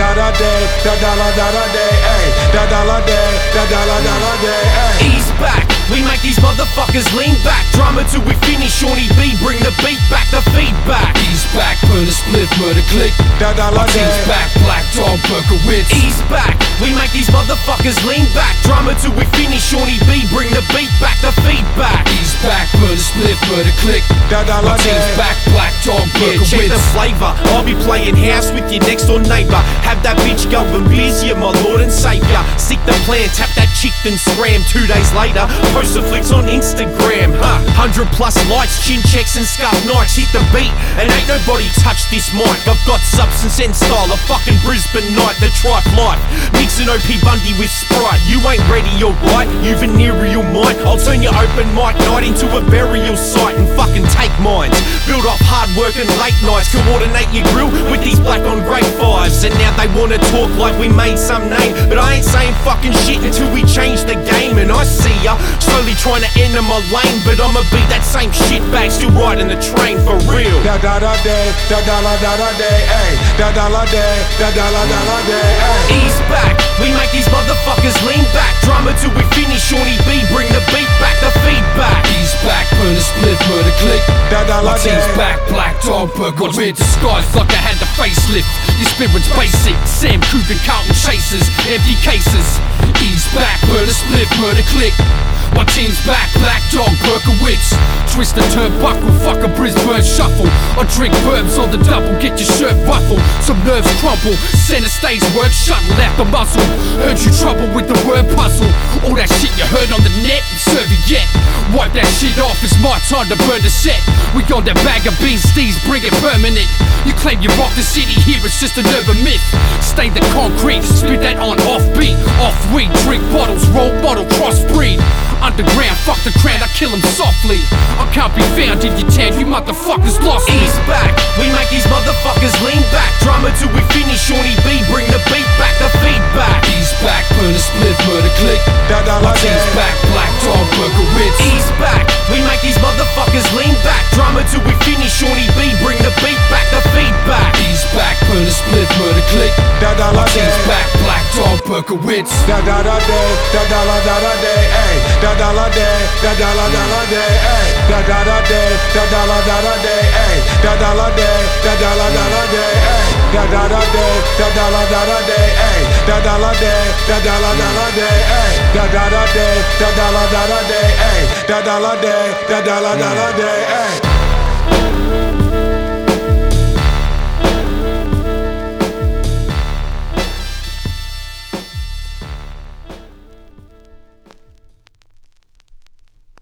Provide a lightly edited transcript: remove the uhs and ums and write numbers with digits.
dollar day, da dollar day, ay, da dollar day, da dollar day, ay. Ease back, we make these motherfuckers lean back. Drama till we finish, Shawnee B, bring the beat back, the feedback. Ease back, burn a split, murder click. Da dollar day. Ease back, Black Dog, Berkowitz. Ease back, we make these motherfuckers lean back. Drama till we finish, Shawnee B, bring the beat back, the feedback. Ease back, burn a split, murder click. Da dollar day. Ease back, Black Dog, Yeah, check the Berkowitz. flavor. I'll be playing house with your next door neighbor. Have that bitch going biz, yeah, my lord and savior. Stick the plan, tap that chick, then scram. 2 days later, post the flicks on Instagram. 100 plus likes, chin checks and scuff nights. Hit the beat, and ain't nobody touched this mic. I've got substance and style, a fucking Brisbane night, the tripe life. Mixing OP Bundy with Sprite. You ain't ready, you're right, you venereal mind. I'll turn your open mic night into a burial site and fucking take mines. Build off hard work and late nights. Coordinate your grill with these black on grey fives. And now they wanna talk like we made some name, but I ain't saying fucking shit until we change the game. And I see ya slowly trying to enter my lane, but I'ma be that same shitbag still riding the train for real. Da dollar day, da dollar day, ay, da dollar day, da dollar day, ay. Ease back, we make these motherfuckers lean back. Drama till we finish, Shawnee B, bring the beat back, the feedback. Ease back, burn a split, murder click. Da dollar day. Team's back, Black Dog, Berkowitz. Disguised like I had the facelift. Your spirit's basic. Sam Coogan, Carlton Chasers, empty cases. Ease back, burn a split, murder click. My team's back, Black Dog, Berkowitz. Twist the turnbuckle, fuck a Brisbane shuffle. I drink verbs on the double, get your shirt ruffled. Some nerves crumple, center stage word shuttle, left the muscle. Heard you trouble with the word puzzle. All that shit you heard on the net, serve it yet. Wipe that shit off, it's my time to burn the set. We got that bag of beans, steez, bring it permanent. You claim you rock the city, here it's just an urban myth. Stain the concrete, spit that on off beat. Off weed, drink bottles, roll bottle, crossbreed. Underground, fuck the crown, I kill him softly. I can't be found in your town, you motherfuckers lost me. Ease back, we make these motherfuckers lean back. Drama till we finish, Shawnee B, bring the beat back, the feedback. Ease back, burn a split, murder click. Da dollar My team's day. back, Black Dog, Berkowitz. Ease back, we make these motherfuckers lean back. Drama till we finish, Shawnee B, bring the beat back, the feedback. Ease back, burn a split, murder click. Da My dollar day. team's back, Black Dog, Berkowitz. Da dollar day, da dollar day, ay, da dollar day, da dollar day, ay, da dollar day, da dollar day, ay, da dollar day, da dollar day, ay, da dollar day, da dollar day, ay, da dollar day, da dollar day, ay, da dollar day, da dollar day, ay, da dollar day, da dollar day, ay.